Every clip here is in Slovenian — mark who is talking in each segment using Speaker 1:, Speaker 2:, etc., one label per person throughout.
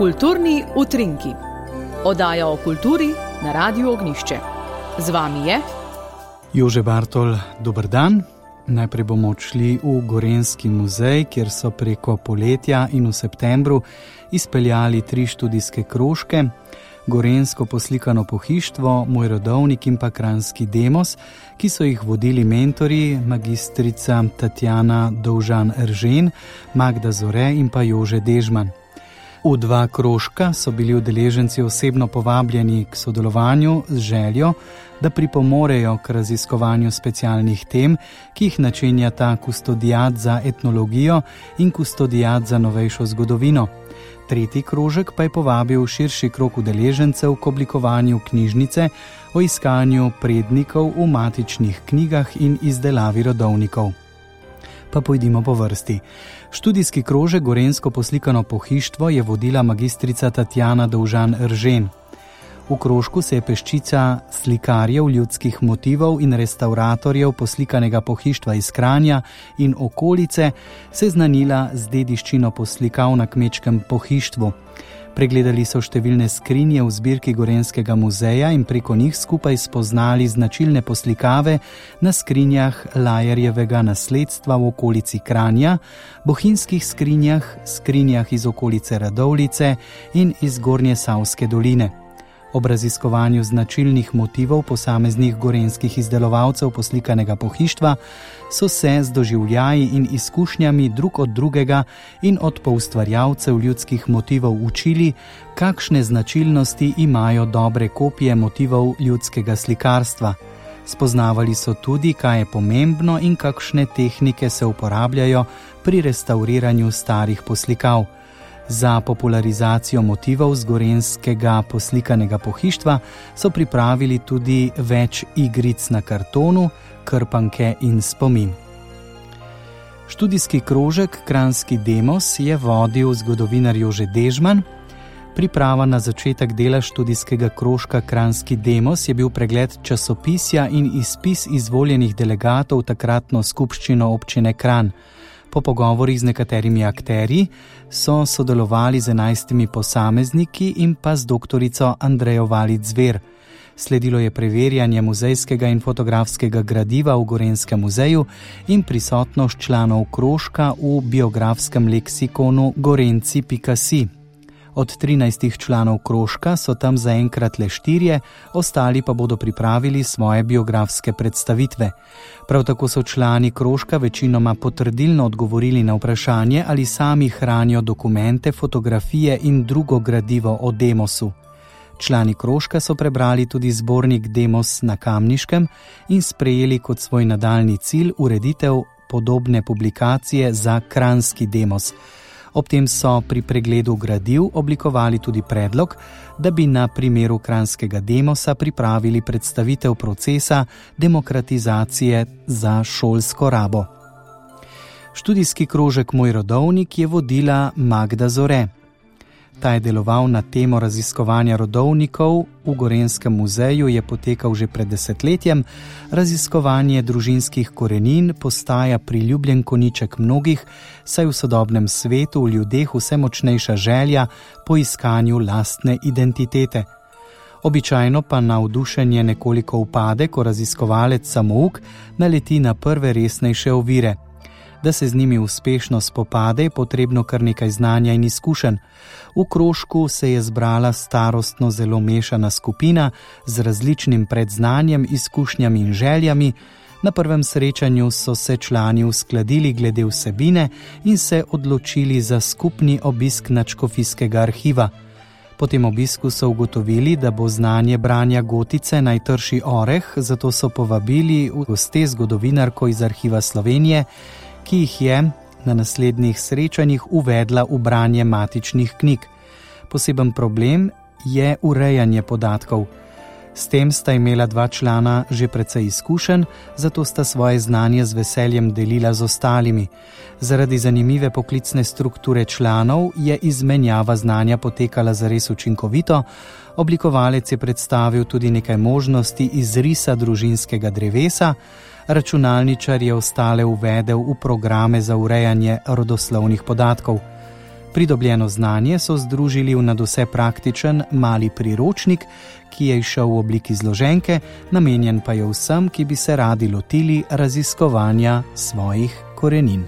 Speaker 1: Kulturni utrinki. Oddaja o kulturi na Radiu Ognjišče. Z vami je
Speaker 2: Jože Bartol, dober dan. Najprej bomo odšli v Gorenjski muzej, kjer so preko poletja in v septembru izpeljali 3 študijske krožke. Gorenjsko poslikano pohištvo, Moj rodovnik in pa Kranjski demos, ki so jih vodili mentori magistrica Tatjana Dovžan-Eržen, Magda Zore in pa Jože Dežman. V 2 krožka so bili udeleženci osebno povabljeni k sodelovanju z željo, da pripomorejo k raziskovanju specialnih tem, ki jih načenjata kustodijat za etnologijo in kustodijat za novejšo zgodovino. 3. krožek pa je povabil širši krog udeležencev k oblikovanju knjižnice o iskanju prednikov v matičnih knjigah in izdelavi rodovnikov. Pa pojdimo po vrsti. Študijski krožek Gorenjsko poslikano pohištvo je vodila magistrica Tatjana Dovžan-Eržen. V krožku se je peščica slikarjev ljudskih motivov in restauratorjev poslikanega pohištva iz Kranja in okolice seznanila z dediščino poslikav na kmečkem pohištvu. Pregledali so številne skrinje v zbirki Gorenjskega muzeja in preko njih skupaj spoznali značilne poslikave na skrinjah Lajerjevega nasledstva v okolici Kranja, bohinjskih skrinjah, skrinjah iz okolice Radovljice in iz Gornje Savske doline. Ob raziskovanju značilnih motivov posameznih gorenjskih izdelovalcev poslikanega pohištva so se z doživljaji in izkušnjami drug od drugega in od poustvarjalcev ljudskih motivov učili, kakšne značilnosti imajo dobre kopije motivov ljudskega slikarstva. Spoznavali so tudi, kaj je pomembno in kakšne tehnike se uporabljajo pri restauriranju starih poslikav. Za popularizacijo motivov z gorenjskega poslikanega pohištva so pripravili tudi več igric na kartonu, krpanke in spomin. Študijski krožek Kranjski demos je vodil zgodovinar Jože Dežman. Priprava na začetek dela študijskega krožka Kranjski demos je bil pregled časopisja in izpis izvoljenih delegatov takratno skupščino občine Kranj. Po pogovorih z nekaterimi akterji so sodelovali z 11 posamezniki in pa z doktorico Andrejo Valič-Zver. Sledilo je preverjanje muzejskega in fotografskega gradiva v Gorenjskem muzeju in prisotnost članov krožka v biografskem leksikonu gorenjci.si. Od 13 članov krožka so tam zaenkrat le 4, ostali pa bodo pripravili svoje biografske predstavitve. Prav tako so člani krožka večinoma potrdilno odgovorili na vprašanje, ali sami hranijo dokumente, fotografije in drugo gradivo o demosu. Člani krožka so prebrali tudi zbornik Demos na Kamniškem in sprejeli kot svoj nadaljni cilj ureditev podobne publikacije za Kranjski demos. Ob tem so pri pregledu gradiv oblikovali tudi predlog, da bi na primeru Kranjskega demosa pripravili predstavitev procesa demokratizacije za šolsko rabo. Študijski krožek Moj rodovnik je vodila Magda Zore. Ta je deloval na temo raziskovanja rodovnikov. V Gorenjskem muzeju je potekal že pred desetletjem. Raziskovanje družinskih korenin postaja priljubljen konjiček mnogih, saj v sodobnem svetu v ljudeh vse močnejša želja po iskanju lastne identitete. Običajno pa navdušenje nekoliko upade, ko raziskovalec samouk naleti na prve resnejše ovire. Da se z njimi uspešno spopade, je potrebno kar nekaj znanja in izkušenj. V krožku se je zbrala starostno zelo mešana skupina z različnim predznanjem, izkušnjami in željami. Na prvem srečanju so se člani uskladili glede vsebine in se odločili za skupni obisk nadškofijskega arhiva. Po tem obisku so ugotovili, da bo znanje branja gotice najtrši oreh, zato so povabili v goste zgodovinarko iz Arhiva Slovenije, ki jih je na naslednjih srečanjih uvedla v branje matičnih knjig. Poseben problem je urejanje podatkov. S tem sta imela 2 člana že precej izkušenj, zato sta svoje znanje z veseljem delila z ostalimi. Zaradi zanimive poklicne strukture članov je izmenjava znanja potekala zares učinkovito. Oblikovalec je predstavil tudi nekaj možnosti izrisa družinskega drevesa, računalničar je ostale uvedel v programe za urejanje rodoslovnih podatkov. Pridobljeno znanje so združili v nadvse praktičen mali priročnik, ki je izšel v obliki zloženke, namenjen pa je vsem, ki bi se radi lotili raziskovanja svojih korenin.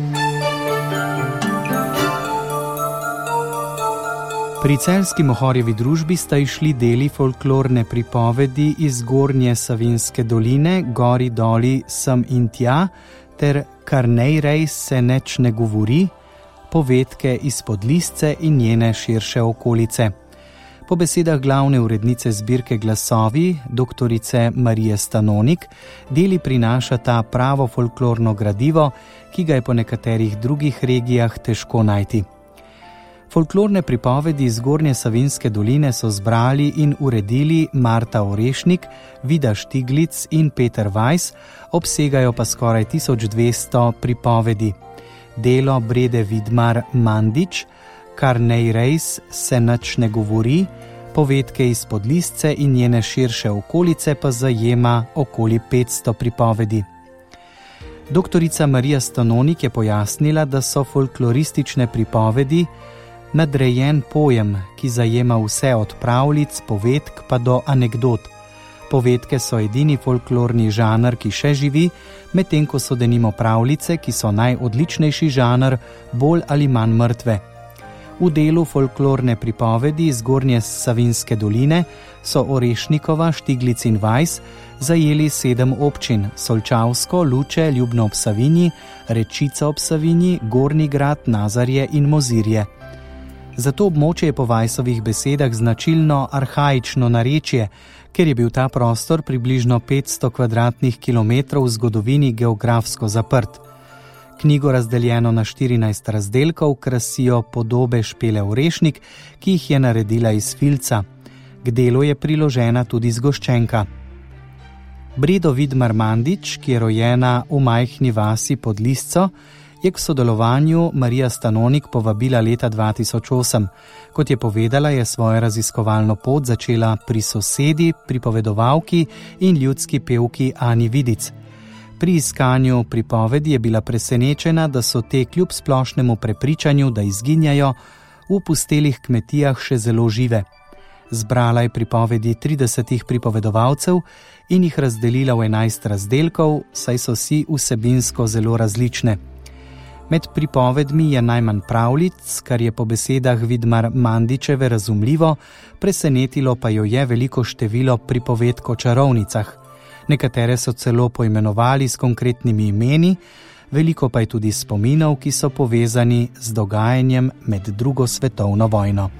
Speaker 2: Pri celjski Mohorjevi družbi sta išli deli folklorne pripovedi iz Zgornje Savinjske doline, Gori doli sem in tja, ter Kar nejrej se neč ne govori, povedke izpod Lisce in njene širše okolice. Po besedah glavne urednice zbirke Glasovi, doktorice Marije Stanonik, deli prinašata pravo folklorno gradivo, ki ga je po nekaterih drugih regijah težko najti. Folklorne pripovedi iz Zgornje Savinjske doline so zbrali in uredili Marta Orešnik, Vida Štiglic in Peter Weiss, obsegajo pa skoraj 1200 pripovedi. Delo Brede Vidmar Mandič, Kar nejrejs se nič ne govori, povedke izpod Lisce in njene širše okolice pa zajema okoli 500 pripovedi. Doktorica Marija Stanonik je pojasnila, da so folkloristične pripovedi nadrejen pojem, ki zajema vse od pravljic, povedk pa do anekdot. Povedke so edini folklorni žanr, ki še živi, medtem ko so denimo pravljice, ki so najodličnejši žanr, bolj ali manj mrtve. V delu folklorne pripovedi iz Zgornje Savinjske doline so Orešnikova, Štiglic in Weiss zajeli 7 občin: Solčavsko, Luče, Ljubno ob Savinji, Rečica ob Savinji, Gornji Grad, Nazarje in Mozirje. Za to območje je po Weissovih besedah značilno arhaično narečje, ker je bil ta prostor približno 500 kvadratnih kilometrov v zgodovini geografsko zaprt. Knjigo, razdeljeno na 14 razdelkov, krasijo podobe Špele Orešnik, ki jih je naredila iz filca. K delu je priložena tudi zgoščenka. Bredo Vidmar Mandič, ki je rojena v majhni vasi pod Lisco, je k sodelovanju Marija Stanonik povabila leta 2008. Kot je povedala, je svojo raziskovalno pot začela pri sosedi, pripovedovalki in ljudski pevki Ani Vidic. Pri iskanju pripovedi je bila presenečena, da so te kljub splošnemu prepričanju, da izginjajo, v pustelih kmetijah še zelo žive. Zbrala je pripovedi 30 pripovedovalcev in jih razdelila v 11 razdelkov, saj so si vsebinsko zelo različne. Med pripovedmi je najmanj pravljic, kar je po besedah Vidmar Mandičeve razumljivo, presenetilo pa jo je veliko število pripovedk o čarovnicah. Nekatere so celo poimenovali s konkretnimi imeni, veliko pa je tudi spominov, ki so povezani z dogajanjem med drugo svetovno vojno.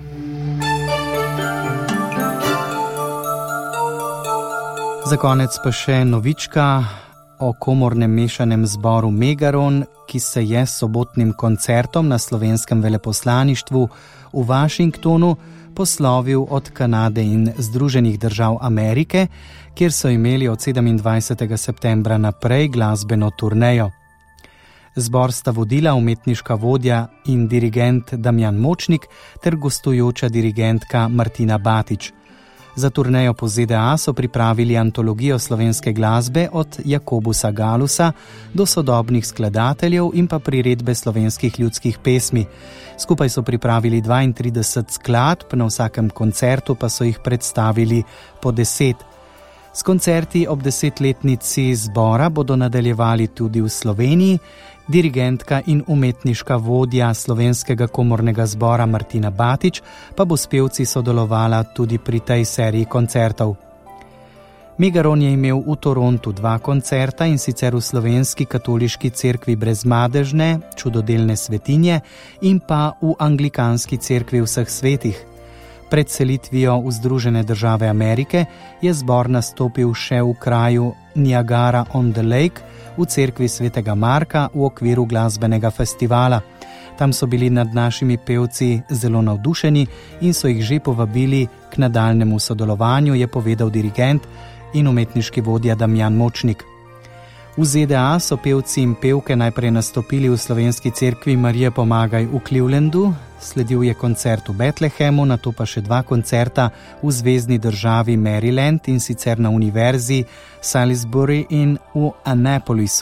Speaker 2: Za konec pa še novička o komornem mešanem zboru Megaron, ki se je s sobotnim koncertom na slovenskem veleposlaništvu v Washingtonu poslovil od Kanade in Združenih držav Amerike, kjer so imeli od 27. septembra naprej glasbeno turnejo. Zbor sta vodila umetniška vodja in dirigent Damjan Močnik ter gostujoča dirigentka Martina Batič. Za turnejo po ZDA so pripravili antologijo slovenske glasbe od Jakobusa Galusa do sodobnih skladateljev in pa priredbe slovenskih ljudskih pesmi. Skupaj so pripravili 32 skladb, na vsakem koncertu pa so jih predstavili po 10. S koncerti ob 10-letnici zbora bodo nadaljevali tudi v Sloveniji. Dirigentka in umetniška vodja slovenskega komornega zbora Martina Batič pa bo s pevci sodelovala tudi pri tej seriji koncertov. Megaron je imel v Torontu 2 koncerta, in sicer v Slovenski katoliški cerkvi Brezmadežne, čudodelne svetinje, in pa v Anglikanski cerkvi vseh svetih. Pred selitvijo v Združene države Amerike je zbor nastopil še v kraju Niagara on the Lake, v cerkvi svetega Marka v okviru glasbenega festivala. Tam so bili nad našimi pevci zelo navdušeni in so jih že povabili k nadaljnemu sodelovanju, je povedal dirigent in umetniški vodja Damjan Močnik. V ZDA so pevci in pevke najprej nastopili v slovenski cerkvi Marije Pomagaj v Clevelandu, sledil je koncert v Betlehemu, nato pa še 2 koncerta v zvezni državi Maryland, in sicer na univerzi Salisbury in v Annapolisu.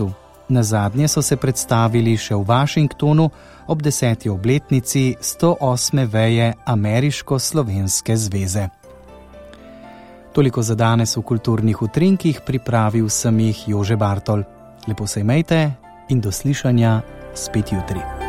Speaker 2: Nazadnje so se predstavili še v Washingtonu ob 10. obletnici 108. veje Ameriško-slovenske zveze. Toliko za danes v Kulturnih utrinkih, pripravil sem jih Jože Bartol. Lepo se imejte in do slišanja spet jutri.